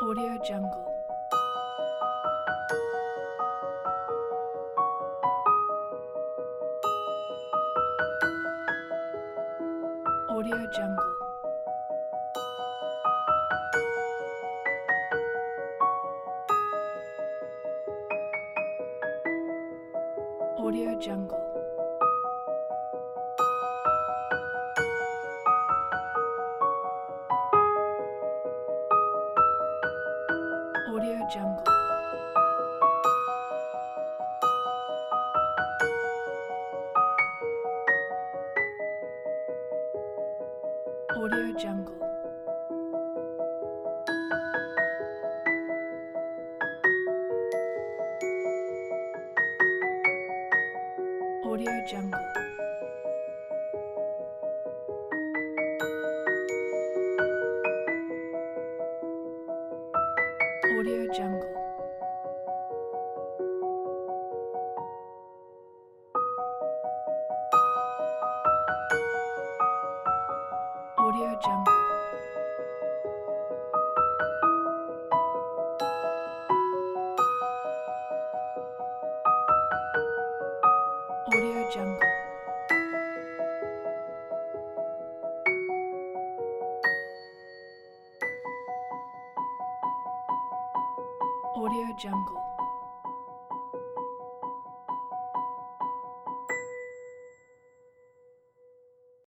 Audio Jungle. Audio Jungle. Audio Jungle. Audio Jungle. Audio Jungle. Audio Jungle. Audio Jungle. Audio Jungle. Audio Jungle. Audio Jungle.